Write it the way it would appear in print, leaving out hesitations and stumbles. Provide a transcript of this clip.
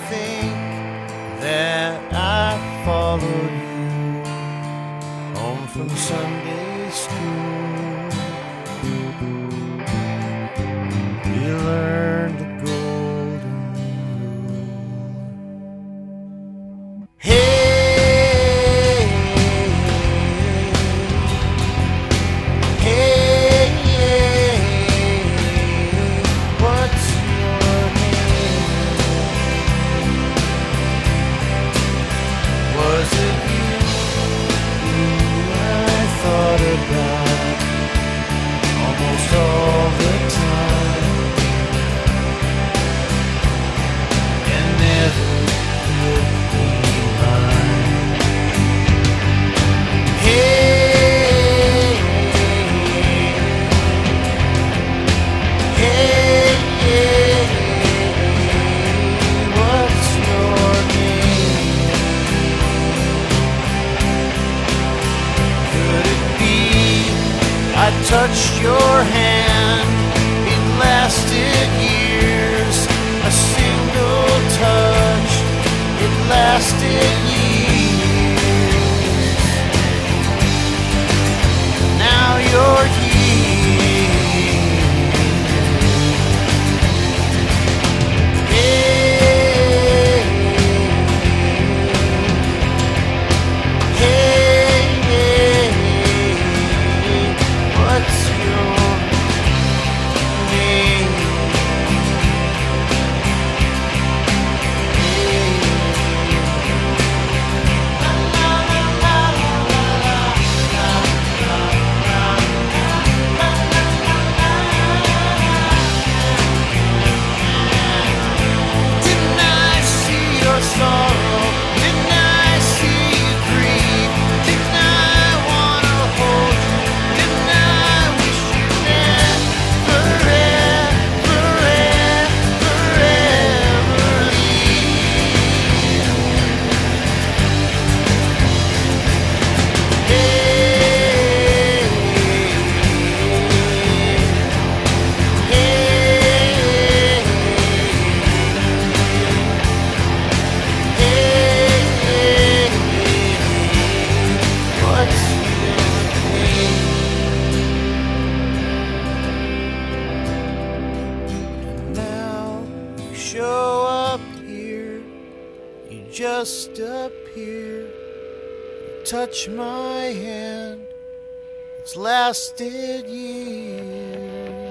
think that I followed you home from Sunday school. We learned the golden rule. Hey, hey, what's your name? Was it you I thought about almost all the time and never could be mine? Hey, hey, what's your name? Could it be I touched your hand? It lasted years. A single touch, it lasted years. Now you're here. Hey, hey, what's your name? Didn't I see your sorrow? Didn't I see you grieve? Didn't I wanna hold you? Didn't I wish you never, forever leave? Hey, what's your name? Now you show up here, you just appear, you touch my hand, it's lasted years.